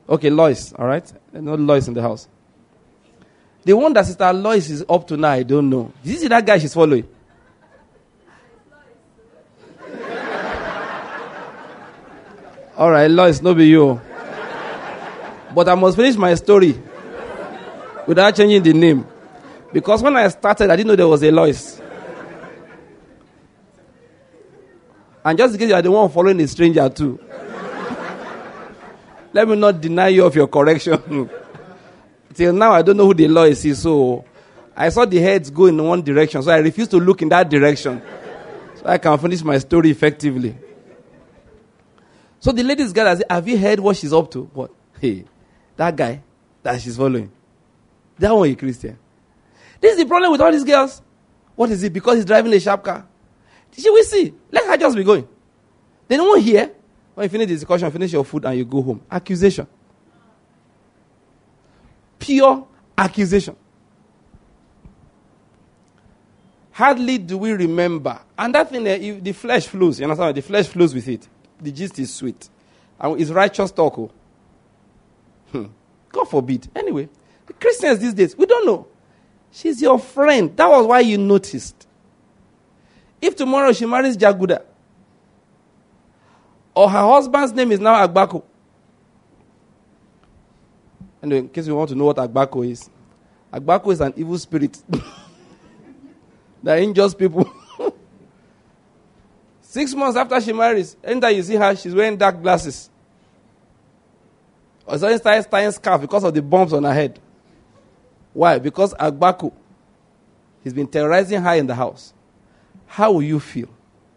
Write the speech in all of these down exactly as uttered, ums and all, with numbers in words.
Okay, Lois, all right? No Lois in the house. The one that Sister Lois is up to now, I don't know. Did you see that guy she's following? All right, Lois, no be you. But I must finish my story without changing the name. Because when I started, I didn't know there was a Lois. And just in case you are the one following a stranger too. Let me not deny you of your correction. Till now, I don't know who the Lois is, so I saw the heads go in one direction, so I refused to look in that direction so I can finish my story effectively. So the ladies gathered and said, have you heard what she's up to? What? Hey, that guy that she's following, that one is Christian. This is the problem with all these girls. What is it? Because he's driving a sharp car. She will see. Let her just be going. They don't hear. When you finish the discussion, finish your food and you go home. Accusation. Pure accusation. Hardly do we remember. And that thing, uh, the flesh flows. You understand? The flesh flows with it. The gist is sweet. And it's righteous talk. Oh. Hmm. God forbid. Anyway, the Christians these days, we don't know. She's your friend. That was why you noticed. If tomorrow she marries Jaguda, or her husband's name is now Agbako. And in case you want to know what Agbako is, Agbako is an evil spirit that injures people. Six months after she marries, anytime you see her, she's wearing dark glasses. Or suddenly starts tying scarf because of the bumps on her head. Why? Because Agbako, he's been terrorizing her in the house. How will you feel?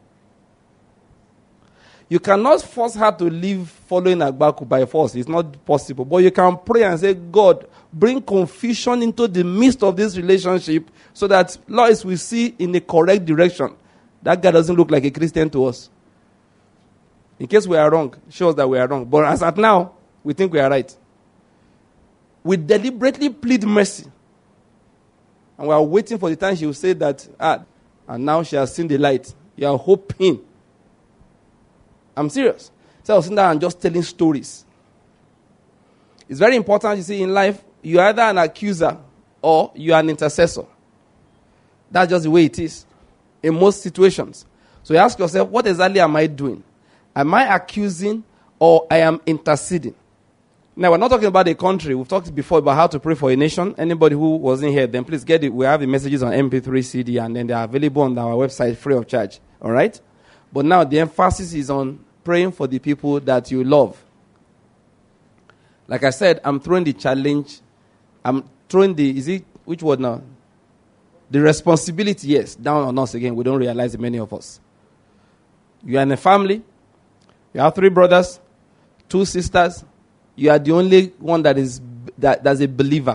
You cannot force her to live following Agbako by force. It's not possible. But you can pray and say, God, bring confusion into the midst of this relationship so that Lois will see in the correct direction. That guy doesn't look like a Christian to us. In case we are wrong, show us that we are wrong. But as at now, we think we are right. We deliberately plead mercy. And we are waiting for the time she will say that, ah, and now she has seen the light. You are hoping. I'm serious. So I was sitting there and just telling stories. It's very important, you see, in life, you're either an accuser or you're an intercessor. That's just the way it is in most situations. So you ask yourself, what exactly am I doing? Am I accusing or I am interceding? Now, we're not talking about a country. We've talked before about how to pray for a nation. Anybody who wasn't here, then please get it. We have the messages on M P three C D, and then they are available on our website free of charge. All right? But now the emphasis is on praying for the people that you love. Like I said, I'm throwing the challenge. I'm throwing the, is it, which word now? The responsibility, yes, down on us again. We don't realize it, many of us. You are in a family. You have three brothers, two sisters. You are the only one that is that, that's a believer.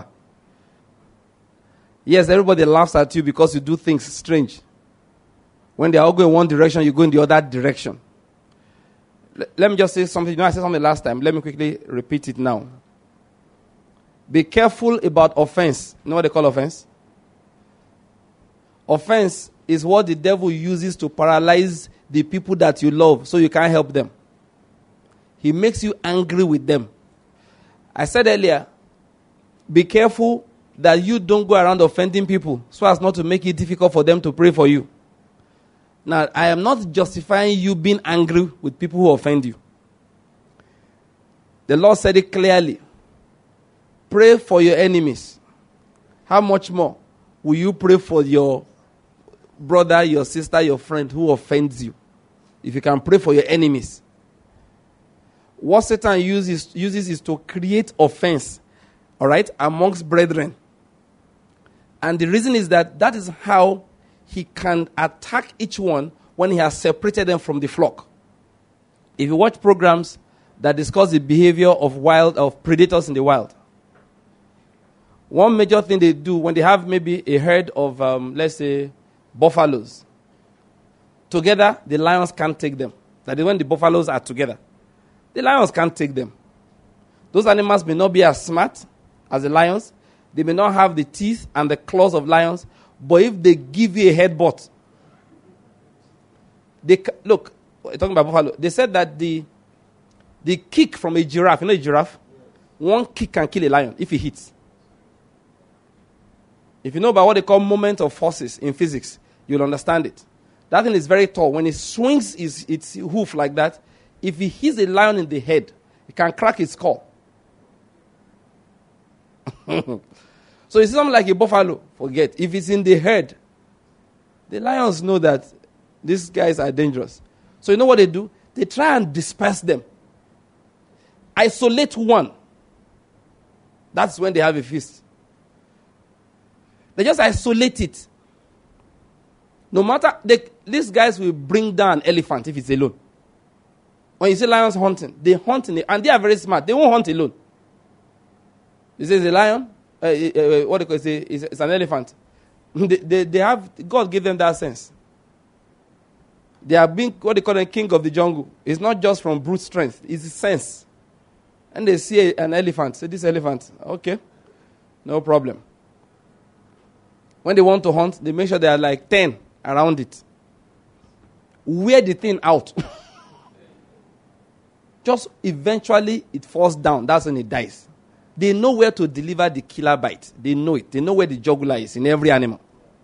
Yes, everybody laughs at you because you do things strange. When they all go in one direction, you go in the other direction. L- let me just say something. You know, I said something last time. Let me quickly repeat it now. Be careful about offense. You know what they call offense? Offense is what the devil uses to paralyze the people that you love so you can't help them. He makes you angry with them. I said earlier, be careful that you don't go around offending people so as not to make it difficult for them to pray for you. Now, I am not justifying you being angry with people who offend you. The Lord said it clearly. Pray for your enemies. How much more will you pray for your brother, your sister, your friend who offends you? If you can pray for your enemies. What Satan uses, uses is to create offense, all right, amongst brethren. And the reason is that that is how he can attack each one when he has separated them from the flock. If you watch programs that discuss the behavior of wild of predators in the wild, one major thing they do when they have maybe a herd of, um, let's say, buffaloes, together, the lions can't take them. That is when the buffaloes are together. The lions can't take them. Those animals may not be as smart as the lions. They may not have the teeth and the claws of lions. But if they give you a headbutt, they look, talking about buffalo, they said that the the kick from a giraffe, you know a giraffe? One kick can kill a lion if he hits. If you know about what they call moment of forces in physics, you'll understand it. That thing is very tall. When it swings its, its hoof like that, if he hits a lion in the head, it can crack its skull. So it's something like a buffalo. Forget. If it's in the head, the lions know that these guys are dangerous. So you know what they do? They try and disperse them. Isolate one. That's when they have a feast. They just isolate it. No matter, they, these guys will bring down an elephant if it's alone. When you see lions hunting, they hunt in it, and they are very smart. They won't hunt alone. This is a lion. Uh, uh, uh, what do you call it? It's, it's an elephant. they, they, they have, God gave them that sense. They are being, what they call them, king of the jungle. It's not just from brute strength. It's a sense. And they see a, an elephant. Say, this elephant. Okay. No problem. When they want to hunt, they make sure there are like ten around it. Wear the thing out. Just eventually it falls down. That's when it dies. They know where to deliver the killer bite. They know it. They know where the jugular is in every animal.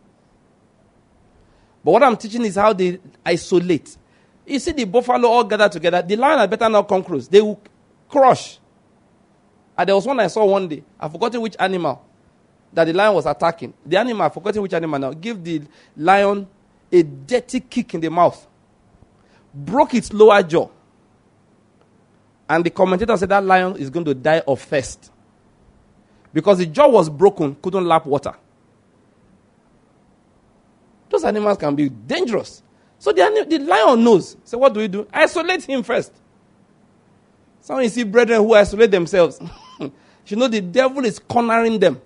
But what I'm teaching is how they isolate. You see the buffalo all gathered together. The lion had better not come close. They will crush. And there was one I saw one day. I've forgotten which animal that the lion was attacking. The animal, I've forgotten which animal now, give the lion a dirty kick in the mouth. Broke its lower jaw. And the commentator said that lion is going to die of thirst. Because the jaw was broken, couldn't lap water. Those animals can be dangerous. So the, the lion knows. So what do we do? Isolate him first. Some you see brethren who isolate themselves. You know the devil is cornering them.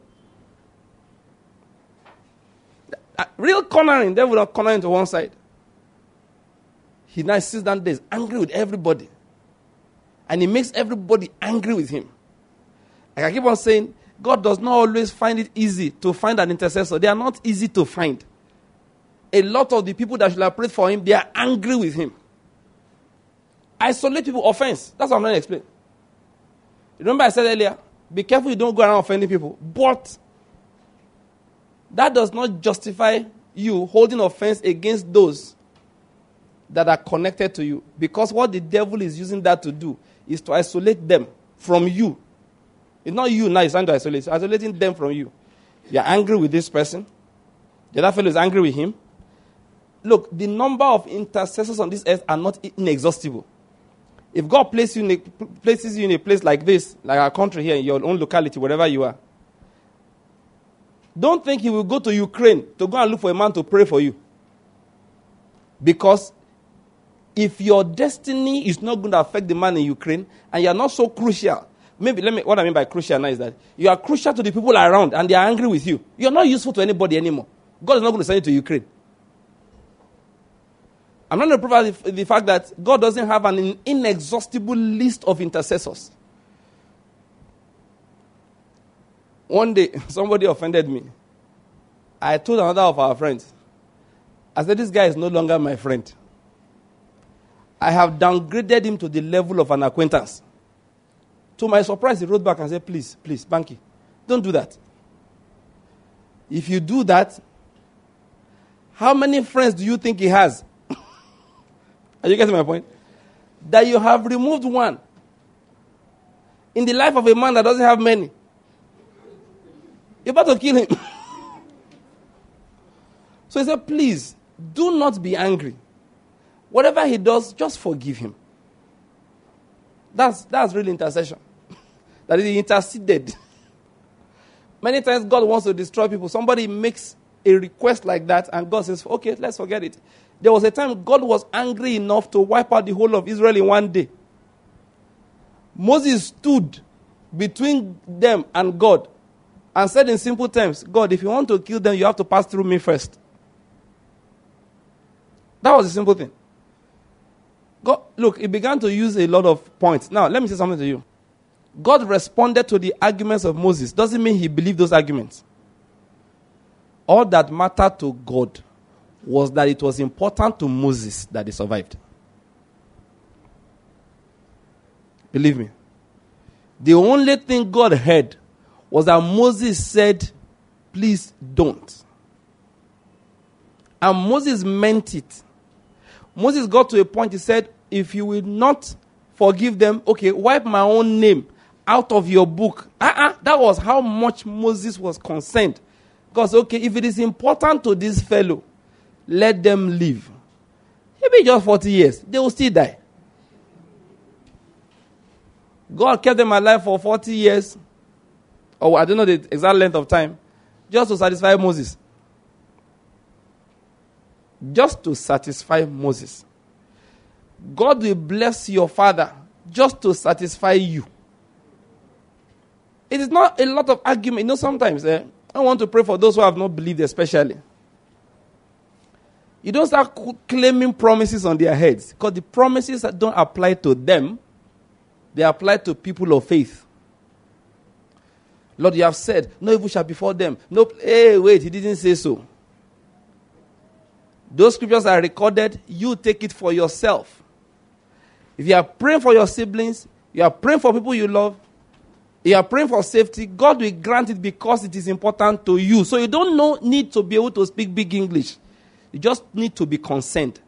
Real cornering. Devil will corner to one side. He now sits down there, is angry with everybody. And he makes everybody angry with him. Like I keep on saying, God does not always find it easy to find an intercessor. They are not easy to find. A lot of the people that should have prayed for him, they are angry with him. Isolate people, offense. That's what I'm going to explain. Remember I said earlier, be careful you don't go around offending people. But that does not justify you holding offense against those that are connected to you. Because what the devil is using that to do is to isolate them from you. It's not you now, it's trying to isolate. It's isolating them from you. You're angry with this person. The other fellow is angry with him. Look, the number of intercessors on this earth are not inexhaustible. If God places you, in a, places you in a place like this, like our country here, in your own locality, wherever you are, don't think he will go to Ukraine to go and look for a man to pray for you. Because if your destiny is not going to affect the man in Ukraine, and you are not so crucial, maybe let me, what I mean by crucial now is that you are crucial to the people around, and they are angry with you. You are not useful to anybody anymore. God is not going to send you to Ukraine. I'm not going to prove the, the fact that God doesn't have an inexhaustible list of intercessors. One day, somebody offended me. I told another of our friends, I said, this guy is no longer my friend. I have downgraded him to the level of an acquaintance. To my surprise, he wrote back and said, please, please, Banky, don't do that. If you do that, how many friends do you think he has? Are you getting my point? That you have removed one in the life of a man that doesn't have many. You're about to kill him. So he said, please, do not be angry. Whatever he does, just forgive him. That's, that's really intercession. That is, he interceded. Many times God wants to destroy people. Somebody makes a request like that, and God says, okay, let's forget it. There was a time God was angry enough to wipe out the whole of Israel in one day. Moses stood between them and God and said in simple terms, God, if you want to kill them, you have to pass through me first. That was a simple thing. God, look, he began to use a lot of points. Now, let me say something to you. God responded to the arguments of Moses. Doesn't mean he believed those arguments. All that mattered to God was that it was important to Moses that he survived. Believe me. The only thing God heard was that Moses said, please don't. And Moses meant it. Moses got to a point, he said, if you will not forgive them, okay, wipe my own name out of your book. Uh-uh, that was how much Moses was concerned. Because, okay, if it is important to this fellow, let them live. Maybe just forty years, they will still die. God kept them alive for forty years, or I don't know the exact length of time, just to satisfy Moses. Just to satisfy Moses. God will bless your father just to satisfy you. It is not a lot of argument. You know, sometimes eh, I want to pray for those who have not believed especially. You don't start claiming promises on their heads, because the promises that don't apply to them, they apply to people of faith. Lord, you have said, no evil shall befall them. No, hey, wait, he didn't say so. Those scriptures are recorded, you take it for yourself. If you are praying for your siblings, you are praying for people you love, you are praying for safety, God will grant it because it is important to you. So you don't know, need to be able to speak big English. You just need to be concerned.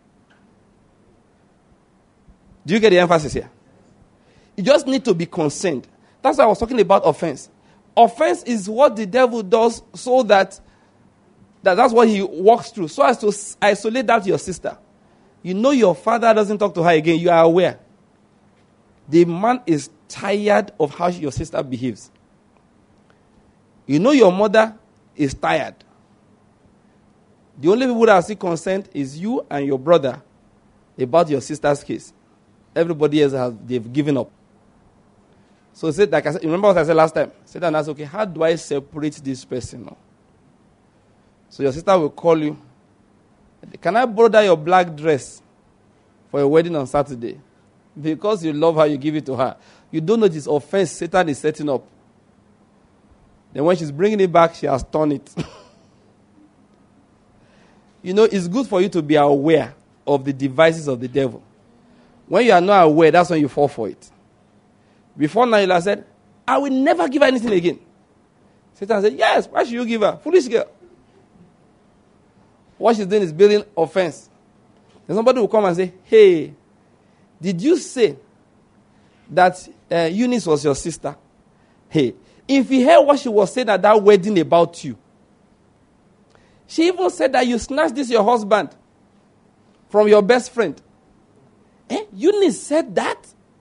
Do you get the emphasis here? You just need to be concerned. That's why I was talking about offense. Offense is what the devil does so that, that that's what he walks through, so as to isolate that your sister. You know your father doesn't talk to her again. You are aware. The man is tired of how your sister behaves. You know your mother is tired. The only people that are still concerned is you and your brother about your sister's case. Everybody else has they've given up. So said, like I said, remember what I said last time? Satan asked, okay, how do I separate this person now? So your sister will call you. Can I borrow that your black dress for a wedding on Saturday? Because you love her, you give it to her. You don't know this offense Satan is setting up. Then when she's bringing it back, she has torn it. You know, it's good for you to be aware of the devices of the devil. When you are not aware, that's when you fall for it. Before now, you said, I will never give her anything again. Satan said, yes, why should you give her? Foolish girl. What she's doing is building offense. Then somebody will come and say, hey, did you say that uh, Eunice was your sister? Hey, if you heard what she was saying at that wedding about you, she even said that you snatched this your husband from your best friend. Eh? Eunice said that?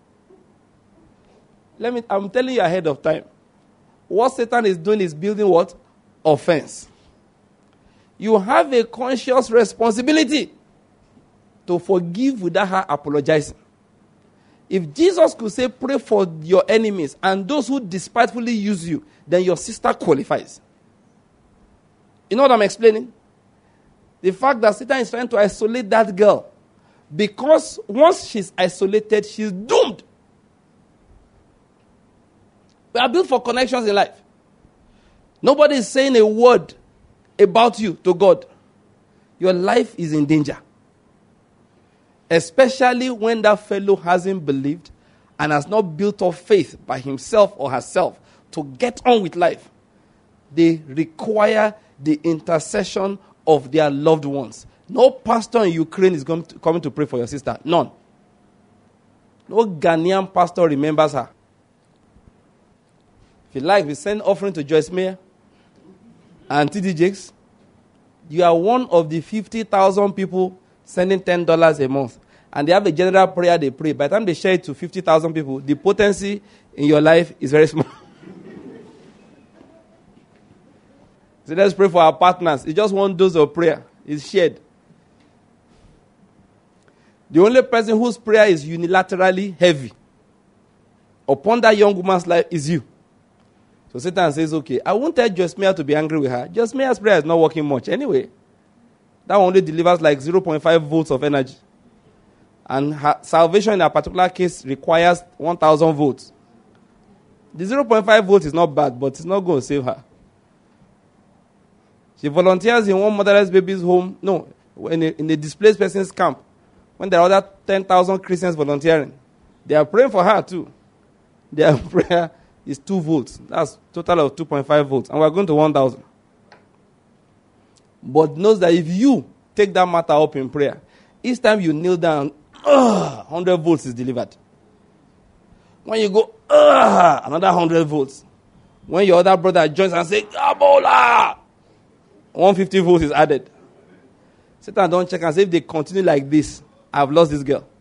Let me, I'm telling you ahead of time. What Satan is doing is building what? Offense. You have a conscious responsibility to forgive without her apologizing. If Jesus could say, pray for your enemies and those who despitefully use you, then your sister qualifies. You know what I'm explaining? The fact that Satan is trying to isolate that girl. Because once she's isolated, she's doomed. We are built for connections in life. Nobody is saying a word about you to God. Your life is in danger. Especially when that fellow hasn't believed and has not built up faith by himself or herself to get on with life. They require the intercession of their loved ones. No pastor in Ukraine is going to, coming to pray for your sister. None. No Ghanaian pastor remembers her. If you like, we send offering to Joyce Meyer and T D Jakes. You are one of the fifty thousand people sending ten dollars a month. And they have a general prayer they pray. By the time they share it to fifty thousand people, the potency in your life is very small. So let's pray for our partners. It's just one dose of prayer. It's shared. The only person whose prayer is unilaterally heavy upon that young woman's life is you. So Satan says, okay, I won't tell Josmea to be angry with her. Josmea's prayer is not working much anyway. That one only delivers like zero point five volts of energy. And her salvation in a particular case requires one thousand volts. The zero point five volts is not bad, but it's not going to save her. She volunteers in one motherless baby's home. No, in a, in a displaced person's camp. When there are other ten thousand Christians volunteering. They are praying for her too. their prayer is two volts. That's total of two point five volts. And we're going to one thousand. But knows that if you take that matter up in prayer, each time you kneel down, uh, one hundred volts is delivered. When you go, uh, another one hundred volts. When your other brother joins and says, Gabola, one hundred fifty volts is added. Satan don't check and say, if they continue like this, I've lost this girl.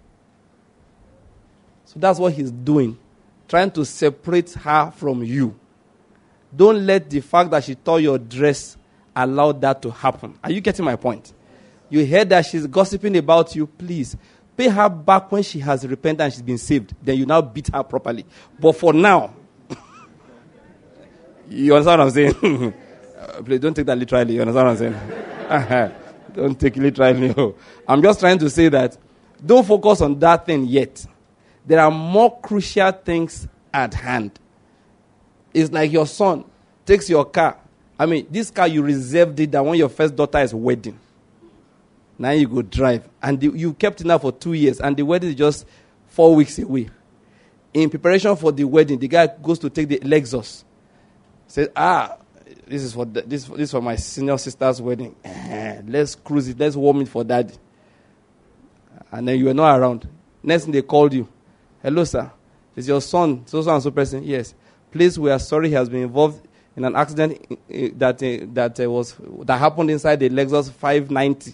So that's what he's doing. Trying to separate her from you. Don't let the fact that she tore your dress allow that to happen. Are you getting my point? You heard that she's gossiping about you. Please, pay her back when she has repented and she's been saved. Then you now beat her properly. But for now, you understand what I'm saying? uh, please don't take that literally. You understand what I'm saying? Don't take it literally. I'm just trying to say that don't focus on that thing yet. There are more crucial things at hand. It's like your son takes your car. I mean, this car you reserved it that when your first daughter is wedding. Now you go drive. And the, you kept it now for two years. And the wedding is just four weeks away. In preparation for the wedding, the guy goes to take the Lexus. Says, ah, this is for the, this, this is for my senior sister's wedding. Let's cruise it. Let's warm it for daddy. And then you were not around. Next thing they called you. Hello, sir. Is your son so so and so person? Yes. Please, we are sorry he has been involved in an accident that uh, that uh, was that happened inside the Lexus five ninety.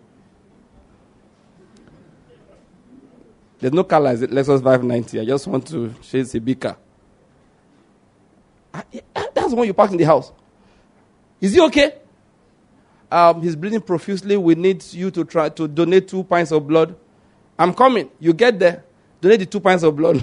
There's no car like Lexus five ninety. I just want to show it's a big car. That's the one you park in the house. Is he okay? Um, he's bleeding profusely. We need you to try to donate two pints of blood. I'm coming. You get there. Donate the two pints of blood.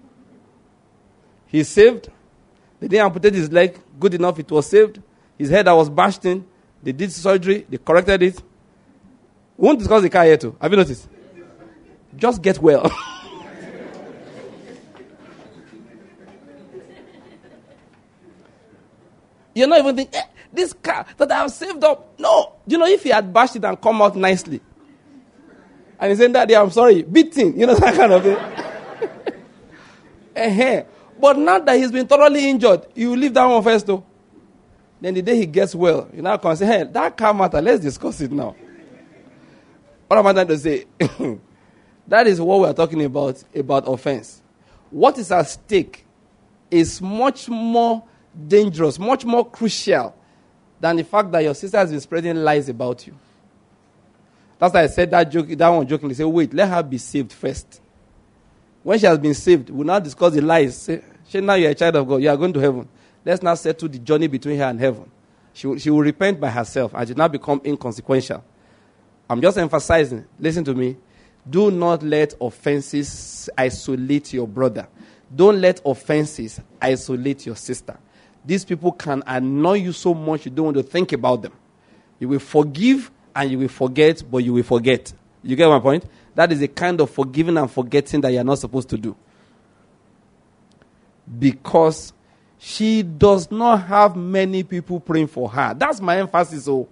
He's saved. They didn't amputate his leg. Good enough, it was saved. His head that was bashed in. They did surgery. They corrected it. We won't discuss the car here too. Have you noticed? Just get well. You're not even thinking, eh, this car that I have saved up. No. You know, if he had bashed it and come out nicely. And he said, Daddy, I'm sorry. Beating. You know, that kind of thing. uh-huh. But now that he's been thoroughly injured, you leave that one first, though. Then the day he gets well, you now come and say, hey, that car matter, let's discuss it now. What am I trying to say? That is what we are talking about, about offense. What is at stake is much more dangerous, much more crucial than the fact that your sister has been spreading lies about you. That's why I said that joke, that one jokingly. Say, wait, let her be saved first. When she has been saved, we'll now discuss the lies. Say, she, now you're a child of God. You are going to heaven. Let's now settle the journey between her and heaven. She will, she will repent by herself and she will now become inconsequential. I'm just emphasizing, listen to me. Do not let offenses isolate your brother. Don't let offenses isolate your sister. These people can annoy you so much you don't want to think about them. You will forgive and you will forget, but you will forget. You get my point? That is a kind of forgiving and forgetting that you're not supposed to do. Because she does not have many people praying for her. That's my emphasis. Oh.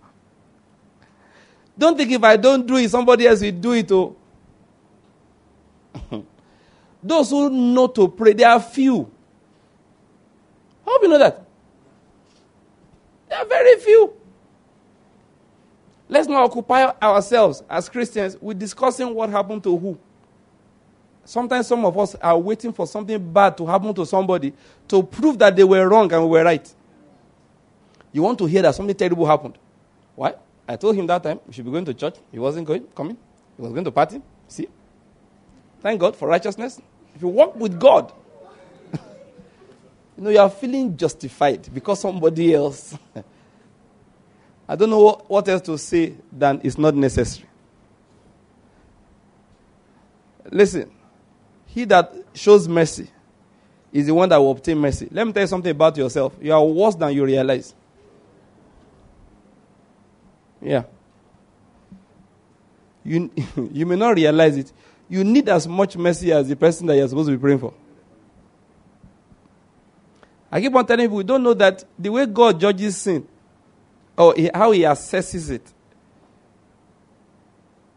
Don't think if I don't do it, somebody else will do it. Oh. Those who know to pray, they are few. How do you know that? There are very few. Let's not occupy ourselves as Christians with discussing what happened to who. Sometimes some of us are waiting for something bad to happen to somebody to prove that they were wrong and we were right. You want to hear that something terrible happened. Why? I told him that time we should be going to church. He wasn't going, coming. He was going to party. See? Thank God for righteousness. If you walk with God, you know, you are feeling justified because somebody else. I don't know what, what else to say than it's not necessary. Listen, he that shows mercy is the one that will obtain mercy. Let me tell you something about yourself. You are worse than you realize. Yeah. You, you may not realize it. You need as much mercy as the person that you're supposed to be praying for. I keep on telling people, we don't know that the way God judges sin, or how he assesses it.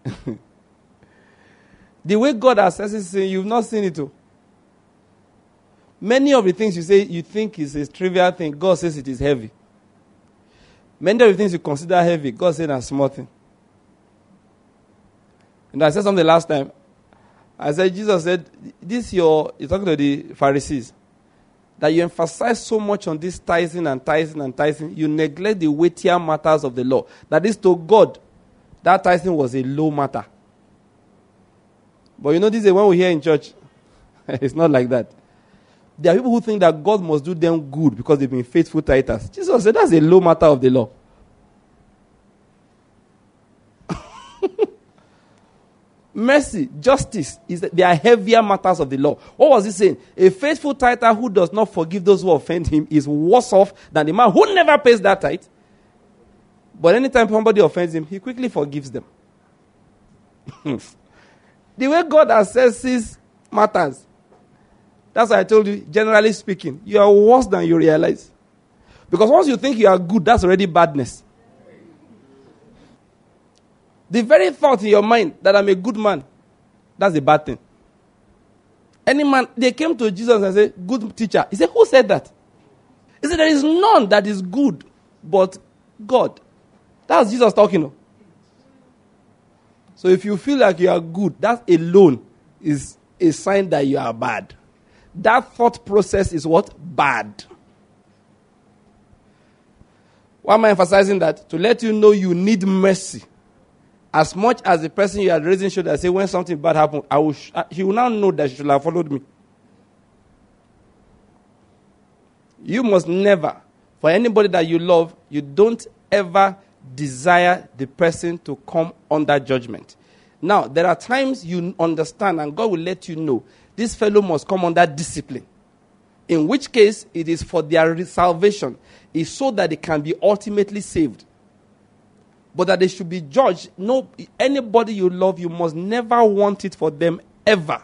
The way God assesses sin, you've not seen it too. Many of the things you say you think is a trivial thing, God says it is heavy. Many of the things you consider heavy, God says a small thing. And I said something last time. I said, Jesus said, this your, you're talking to the Pharisees, that you emphasize so much on this tithing and tithing and tithing, you neglect the weightier matters of the law. That is, to God, that tithing was a low matter. But you know, this is when we hear in church, it's not like that. There are people who think that God must do them good because they've been faithful tithers. Jesus said that's a low matter of the law. Mercy, justice, is that they are heavier matters of the law. What was he saying? A faithful tither who does not forgive those who offend him is worse off than the man who never pays that tithe. But anytime somebody offends him, he quickly forgives them. The way God assesses matters, that's why I told you, generally speaking, you are worse than you realize. Because once you think you are good, that's already badness. The very thought in your mind that I'm a good man, that's a bad thing. Any man, they came to Jesus and said, good teacher. He said, who said that? He said, there is none that is good but God. That's Jesus talking. So if you feel like you are good, that alone is a sign that you are bad. That thought process is what? Bad. Why am I emphasizing that? To let you know you need mercy. As much as the person you are raising should say, when something bad happens, I will sh- he will now know that she should have followed me. You must never, for anybody that you love, you don't ever desire the person to come under judgment. Now, there are times you understand and God will let you know this fellow must come under discipline. In which case, it is for their salvation. It's so that they can be ultimately saved. But that they should be judged. No, anybody you love, you must never want it for them ever.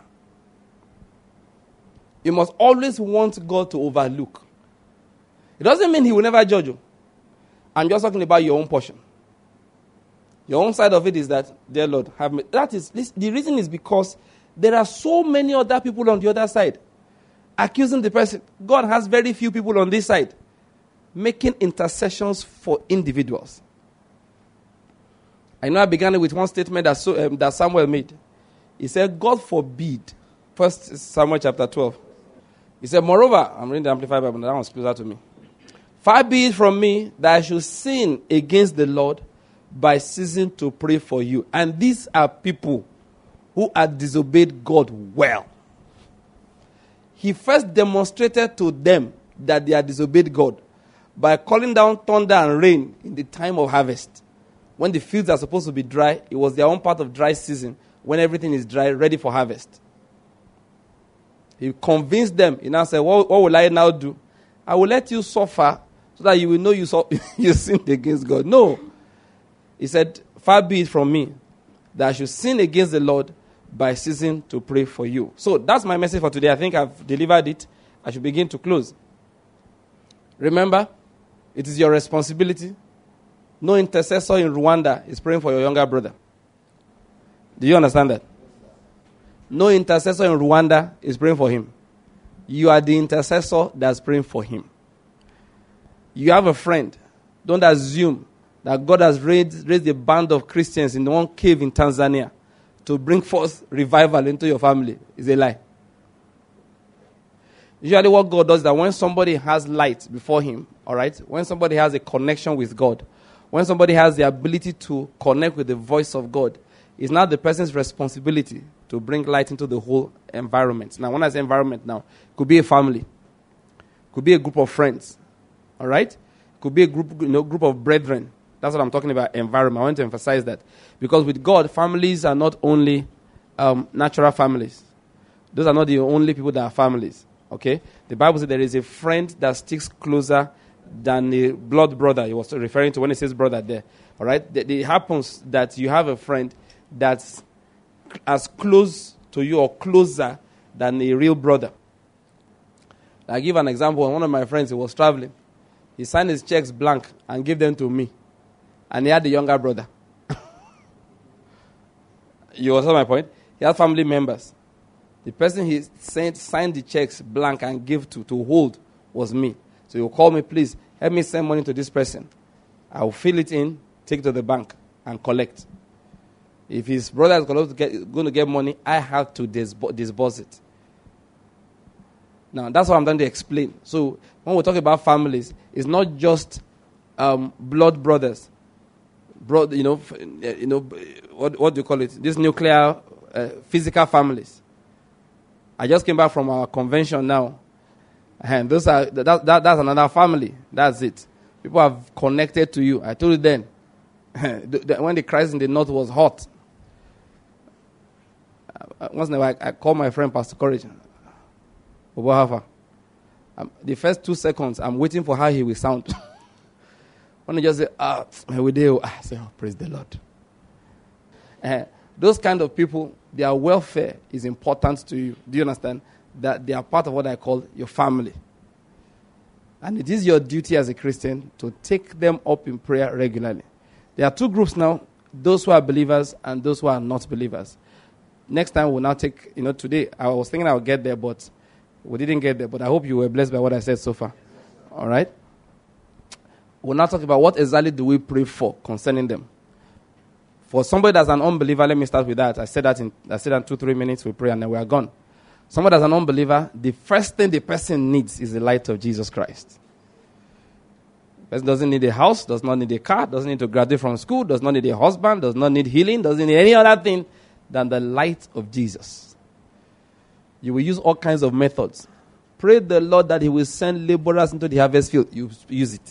You must always want God to overlook. It doesn't mean he will never judge you. I'm just talking about your own portion. Your own side of it is that, dear Lord, have me. That is, the reason is because there are so many other people on the other side accusing the person. God has very few people on this side making intercessions for individuals. I know I began with one statement that, so, um, that Samuel made. He said, God forbid. First Samuel chapter twelve. He said, moreover, I'm reading the Amplified Bible, that one's closer to me. Far be it from me that I should sin against the Lord by ceasing to pray for you. And these are people who had disobeyed God well. He first demonstrated to them that they had disobeyed God by calling down thunder and rain in the time of harvest. When the fields are supposed to be dry, it was their own part of dry season. When everything is dry, ready for harvest. He convinced them. He now said, what, what will I now do? I will let you suffer so that you will know you, so, you sinned against God. No. He said, far be it from me that I should sin against the Lord by ceasing to pray for you. So that's my message for today. I think I've delivered it. I should begin to close. Remember, it is your responsibility. No intercessor in Rwanda is praying for your younger brother. Do you understand that? No intercessor in Rwanda is praying for him. You are the intercessor that's praying for him. You have a friend. Don't assume that God has raised, raised a band of Christians in one cave in Tanzania to bring forth revival into your family. It's a lie. Usually what God does is that when somebody has light before him, all right, when somebody has a connection with God, when somebody has the ability to connect with the voice of God, it's now the person's responsibility to bring light into the whole environment. Now, when I say environment now, it could be a family. It could be a group of friends. All right? It could be a group, you know, group of brethren. That's what I'm talking about, environment. I want to emphasize that. Because with God, families are not only um, natural families. Those are not the only people that are families. Okay? The Bible says there is a friend that sticks closer than a blood brother. He was referring to when it says brother there. All right? It happens that you have a friend that's as close to you or closer than a real brother. I'll give an example. One of my friends, he was traveling. He signed his checks blank and gave them to me. And he had a younger brother. You understand my point? He had family members. The person he sent, signed the checks blank and gave to, to hold was me. So he'll call me, please, help me send money to this person. I'll fill it in, take it to the bank, and collect. If his brother is going to get, going to get money, I have to disb- disburse it. Now, that's what I'm trying to explain. So, when we talk about families, it's not just um, blood brothers. Bro, you know, you know, what, what do you call it? These nuclear, uh, physical families. I just came back from our convention now. And those are that, that, that's another family. That's it. People have connected to you. I told you then, when the crisis in the north was hot, uh, once in a while I, I called my friend Pastor Courage. Um, the first two seconds, I'm waiting for how he will sound. When he just say, ah, we do, I say, oh, praise the Lord. Uh, those kind of people, their welfare is important to you. Do you understand? That they are part of what I call your family. And it is your duty as a Christian to take them up in prayer regularly. There are two groups now, those who are believers and those who are not believers. Next time we'll now take, you know, today, I was thinking I would get there, but we didn't get there. But I hope you were blessed by what I said so far. All right? We'll now talk about what exactly do we pray for concerning them. For somebody that's an unbeliever, let me start with that. I said that in I said that in two, three minutes we pray and then we are gone. Somebody that's an unbeliever, the first thing the person needs is the light of Jesus Christ. The person doesn't need a house, does not need a car, doesn't need to graduate from school, does not need a husband, does not need healing, doesn't need any other thing than the light of Jesus. You will use all kinds of methods. Pray the Lord that he will send laborers into the harvest field. You use it.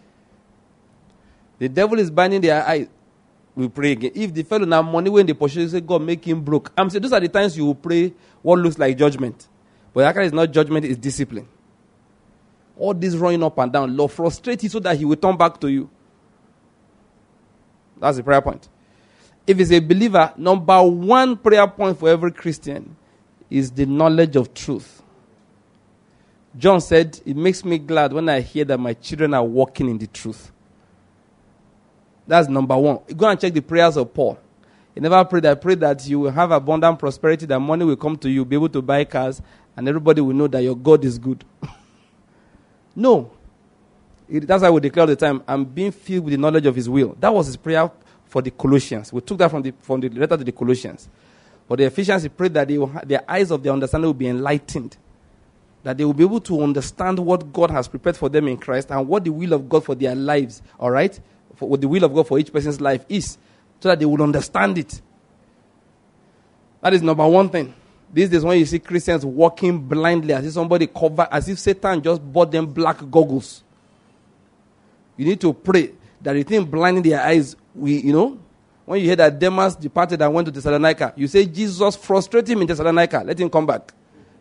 The devil is binding their eyes. We pray again. If the fellow now money when they pursue, say, God, make him broke. I'm saying those are the times you will pray what looks like judgment. But actually it's not judgment, it's discipline. All this running up and down, Lord, frustrate him so that he will turn back to you. That's the prayer point. If it's a believer, number one prayer point for every Christian is the knowledge of truth. John said, it makes me glad when I hear that my children are walking in the truth. That's number one. Go and check the prayers of Paul. He never prayed. I pray that you will have abundant prosperity, that money will come to you, be able to buy cars, and everybody will know that your God is good. No. It, that's why we declare all the time, I'm being filled with the knowledge of his will. That was his prayer for the Colossians. We took that from the, from the letter to the Colossians. For the Ephesians, he prayed that they will, their eyes of their understanding will be enlightened. That they will be able to understand what God has prepared for them in Christ and what the will of God for their lives, all right? For what the will of God for each person's life is, so that they will understand it. That is number one thing. These days when you see Christians walking blindly, as if somebody covered, as if Satan just bought them black goggles. You need to pray that the thing blinding their eyes, we, you know, when you hear that Demas departed and went to Thessalonica, you say, Jesus, frustrate him in Thessalonica. Let him come back.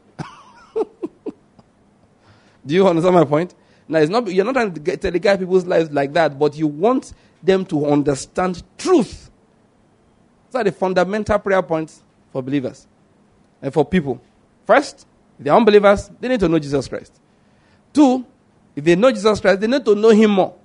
Do you understand my point? Now, it's not, you're not trying to get, telecast people's lives like that, but you want them to understand truth. Those are the fundamental prayer points for believers and for people. First, if they're unbelievers, they need to know Jesus Christ. Two, if they know Jesus Christ, they need to know him more.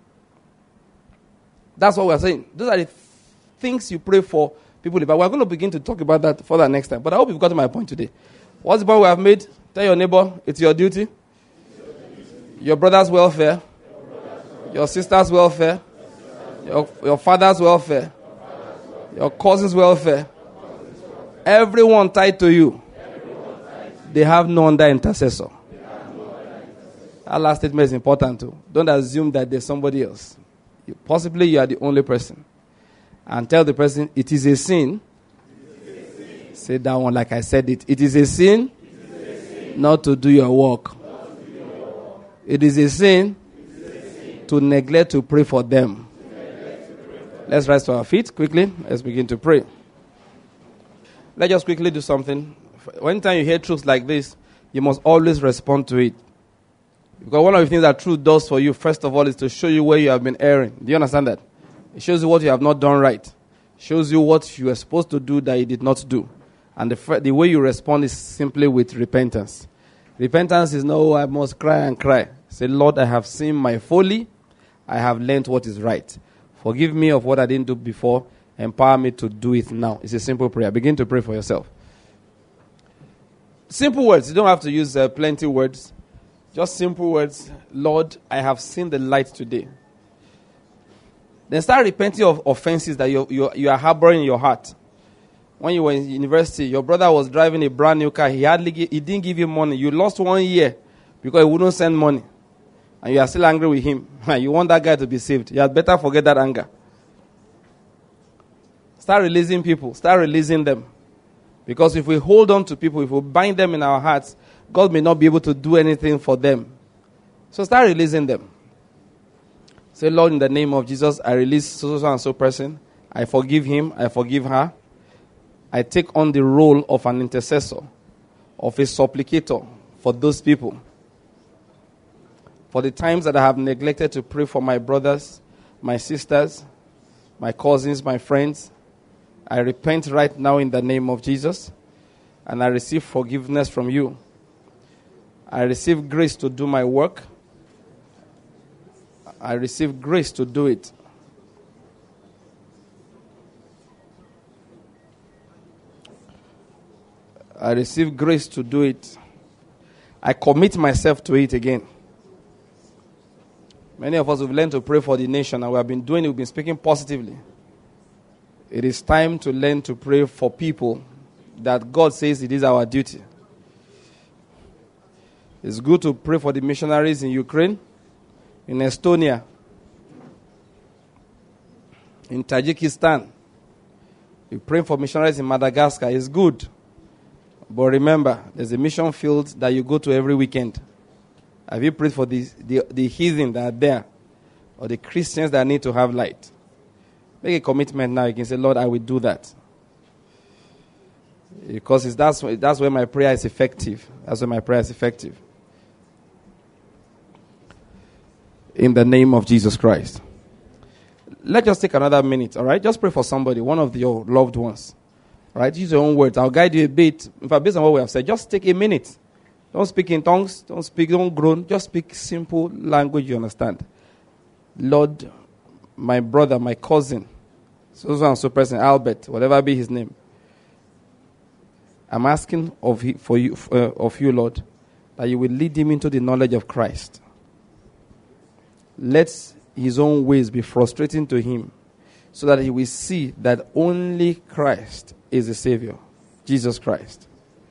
That's what we're saying. Those are the things you pray for people. But we're going to begin to talk about that further next time. But I hope you've gotten my point today. What's the point we have made? Tell your neighbor, it's your duty. Your brother's welfare, your sister's welfare, your, your father's welfare, your cousin's welfare, everyone tied to you, they have no other intercessor. That last statement is important too. Don't assume that there's somebody else. You, possibly you are the only person. And tell the person, it is a sin. Say that one like I said it. It is a sin, a sin. Not to do your work. It is a sin, a sin to neglect to pray for them. Pray for Let's rise to our feet quickly. Let's begin to pray. Let's just quickly do something. When time you hear truths like this, you must always respond to it. Because one of the things that truth does for you, first of all, is to show you where you have been erring. Do you understand that? It shows you what you have not done right. It shows you what you were supposed to do that you did not do. And the, the way you respond is simply with repentance. Repentance is no, oh, I must cry and cry. Say, Lord, I have seen my folly. I have learned what is right. Forgive me of what I didn't do before. Empower me to do it now. It's a simple prayer. Begin to pray for yourself. Simple words. You don't have to use uh, plenty words. Just simple words. Lord, I have seen the light today. Then start repenting of offenses that you, you, you are harboring in your heart. When you were in university, your brother was driving a brand new car. He hardly gi- he didn't give you money. You lost one year because he wouldn't send money. And you are still angry with him. You want that guy to be saved. You had better forget that anger. Start releasing people. Start releasing them. Because if we hold on to people, if we bind them in our hearts, God may not be able to do anything for them. So start releasing them. Say, Lord, in the name of Jesus, I release so, so and so person. I forgive him. I forgive her. I take on the role of an intercessor, of a supplicator for those people. For the times that I have neglected to pray for my brothers, my sisters, my cousins, my friends, I repent right now in the name of Jesus, and I receive forgiveness from you. I receive grace to do my work. I receive grace to do it. I receive grace to do it. I commit myself to it again. Many of us have learned to pray for the nation, and we have been doing it, we've been speaking positively. It is time to learn to pray for people that God says it is our duty. It's good to pray for the missionaries in Ukraine, in Estonia, in Tajikistan. You pray for missionaries in Madagascar. It's good. But remember, there's a mission field that you go to every weekend. Have you prayed for the, the, the heathen that are there, or the Christians that need to have light? Make a commitment now. You can say, Lord, I will do that. Because it's, that's, that's where my prayer is effective. That's where my prayer is effective. In the name of Jesus Christ. Let's just take another minute, all right? Just pray for somebody, one of your loved ones. All right? Use your own words. I'll guide you a bit. In fact, based on what we have said, just take a minute. Don't speak in tongues. Don't speak, don't groan. Just speak simple language you understand. Lord, my brother, my cousin, so so and so person, Albert, whatever be his name. I'm asking of he, for you, uh, of you, Lord, that you will lead him into the knowledge of Christ. Let his own ways be frustrating to him, so that he will see that only Christ is the Savior, Jesus Christ.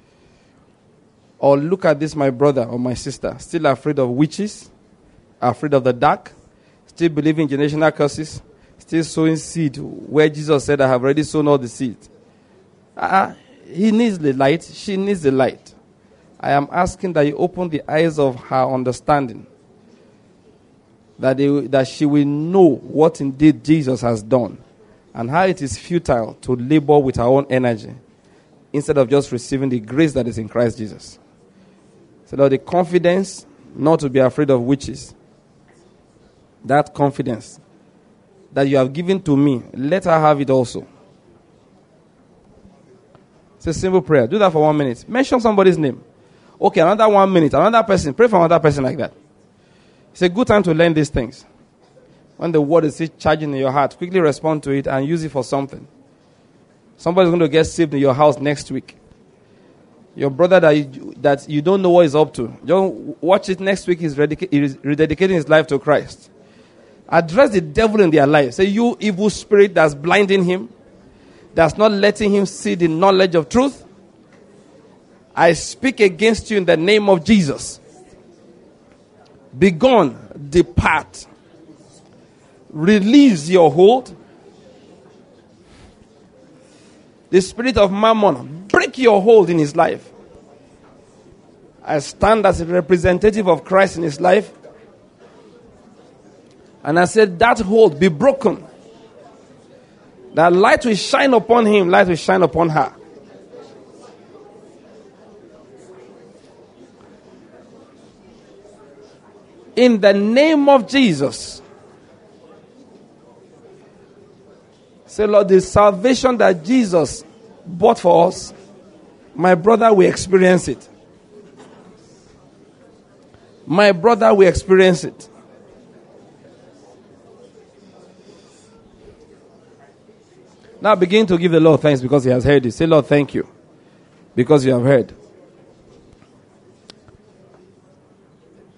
Or look at this, my brother or my sister, still afraid of witches, afraid of the dark, still believing generational curses, still sowing seed where Jesus said, I have already sown all the seed. Uh, he needs the light. She needs the light. I am asking that you open the eyes of her understanding, that, they, that she will know what indeed Jesus has done and how it is futile to labor with her own energy instead of just receiving the grace that is in Christ Jesus. So that the confidence not to be afraid of witches, that confidence that you have given to me, let her have it also. It's a simple prayer. Do that for one minute. Mention somebody's name. Okay, another one minute. Another person. Pray for another person like that. It's a good time to learn these things. When the word is charging in your heart, quickly respond to it and use it for something. Somebody's going to get saved in your house next week. Your brother that you, that you don't know what he's up to, don't watch it next week. He's, dedica- he's rededicating his life to Christ. Address the devil in their life. Say, you evil spirit that's blinding him, that's not letting him see the knowledge of truth, I speak against you in the name of Jesus. Be gone, depart. Release your hold. The spirit of mammon, break your hold in his life. I stand as a representative of Christ in his life. And I said, that hold be broken. That light will shine upon him, light will shine upon her. In the name of Jesus. Say, Lord, the salvation that Jesus bought for us, my brother will experience it. My brother will experience it. Now begin to give the Lord thanks because he has heard it. Say, Lord, thank you because you have heard.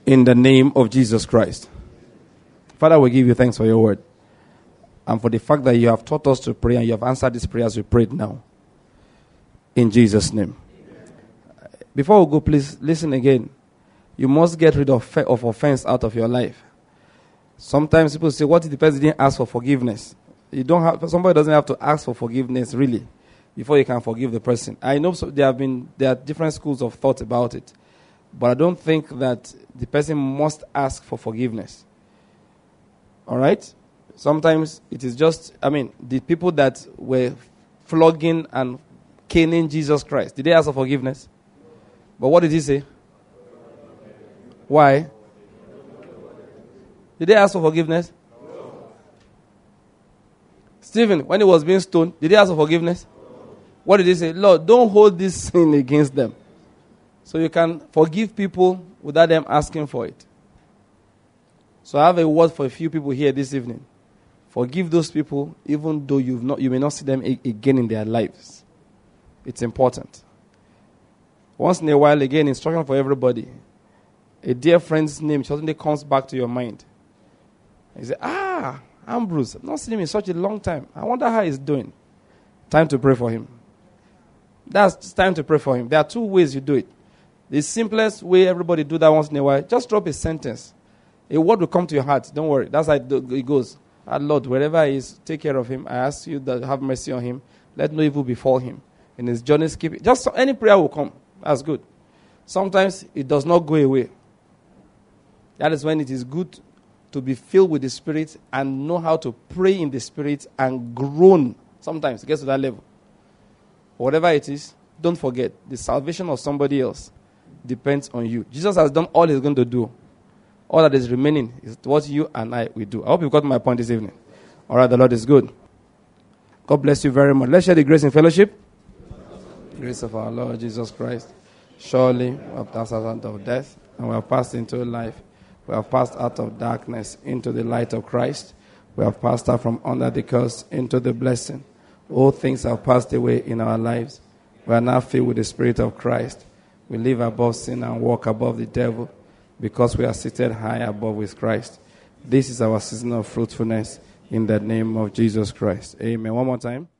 In the name of Jesus Christ. Father, we give you thanks for your word. And for the fact that you have taught us to pray and you have answered these prayers we prayed now. In Jesus' name. Before we go, please listen again. You must get rid of, of offense out of your life. Sometimes people say, what if the person didn't ask for forgiveness? You don't have, somebody doesn't have to ask for forgiveness, really, before you can forgive the person. I know so there have been there are different schools of thought about it. But I don't think that the person must ask for forgiveness. All right? Sometimes it is just, I mean, the people that were flogging and caning Jesus Christ, did they ask for forgiveness? But what did he say? Why? Did they ask for forgiveness? Stephen, when he was being stoned, did he ask for forgiveness? What did he say? Lord, don't hold this sin against them. So you can forgive people without them asking for it. So I have a word for a few people here this evening. Forgive those people even though you've not, you may not see them a- again in their lives. It's important. Once in a while, again, instruction for everybody. A dear friend's name suddenly comes back to your mind. You say, ah, Ambrose, I've not seen him in such a long time. I wonder how he's doing. Time to pray for him. That's time to pray for him. There are two ways you do it. The simplest way everybody do that once in a while, just drop a sentence. A word will come to your heart. Don't worry. That's how it goes. Ah, Lord, wherever he is, take care of him. I ask you to have mercy on him. Let no evil befall him. In his journey, keep it. Just any prayer will come. That's good. Sometimes it does not go away. That is when it is good to be filled with the Spirit and know how to pray in the Spirit and groan. Sometimes it gets to that level. Whatever it is, don't forget, the salvation of somebody else depends on you. Jesus has done all he's going to do. All that is remaining is what you and I will do. I hope you got my point this evening. All right, the Lord is good. God bless you very much. Let's share the grace in fellowship. Grace of our Lord Jesus Christ. Surely we have passed out of death and we have passed into life. We have passed out of darkness into the light of Christ. We have passed out from under the curse into the blessing. All things have passed away in our lives. We are now filled with the Spirit of Christ. We live above sin and walk above the devil because we are seated high above with Christ. This is our season of fruitfulness in the name of Jesus Christ. Amen. One more time.